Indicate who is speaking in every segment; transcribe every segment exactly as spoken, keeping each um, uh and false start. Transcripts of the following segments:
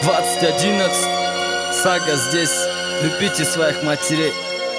Speaker 1: двадцать одиннадцать, Сага здесь, любите своих матерей.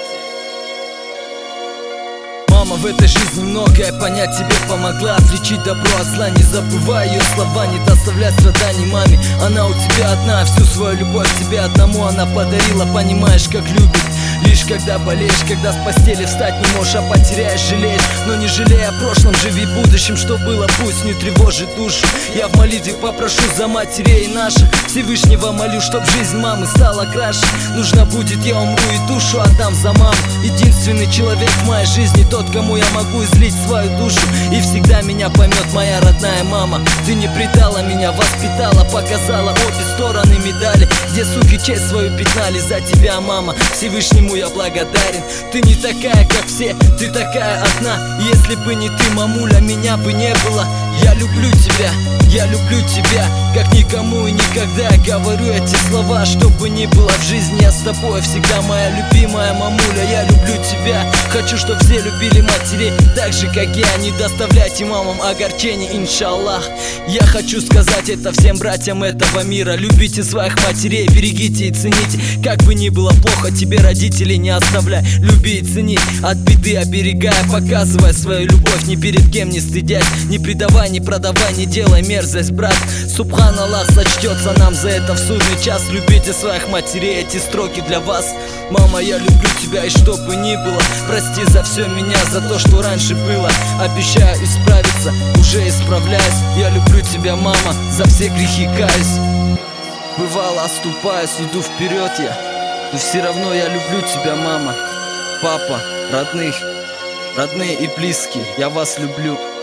Speaker 1: Мама в этой жизни многое понять тебе помогла, отличить добро от зла. Не забывай ее слова, не доставлять страданий маме. Она у тебя одна, всю свою любовь тебе одному она подарила. Понимаешь, как любит, лишь когда болеешь, когда с постели встать не можешь, а потеряешь, жалеешь. Но не жалей о прошлом, живи будущим, что было пусть не тревожит душу. Я в молитве попрошу за матерей наших, Всевышнего молю, чтоб жизнь мамы стала краше. Нужно будет, я умру и душу отдам за маму. Единственный человек в моей жизни, тот, кому я могу излить свою душу. И всегда меня поймет моя родная мама. Ты не предала меня, воспитала, показала обе стороны медали. Где суки честь свою пятнали за тебя, мама. Всевышнему я благодарен. Ты не такая, как все, ты такая одна. Если бы не ты, мамуля, меня бы не было. Я люблю тебя, я люблю тебя, как никому и никогда. Я говорю эти слова, что бы ни было в жизни, я с тобой всегда, моя любимая мамуля. Я люблю тебя, хочу, чтоб все любили матерей так же, как я. Не доставляйте мамам огорчений, иншаллах. Я хочу сказать это всем братьям этого мира: любите своих матерей, берегите и цените. Как бы ни было плохо, тебе родителей не оставляй. Люби и цени, от беды оберегая, показывая свою любовь, ни перед кем не стыдясь. Не предавай, не продавай, не делай мерзость, брат. Субхан Аллах сочтется нам за это в судный час. Любите своих матерей, эти строки для вас. Мама, я люблю тебя, и что бы ни было, прости за все меня, за то, что раньше было. Обещаю исправиться, уже исправляюсь. Я люблю тебя, мама, за все грехи каюсь. Бывало оступаюсь, иду вперед я, но все равно я люблю тебя, мама. Папа, родных, родные и близкие, я вас люблю.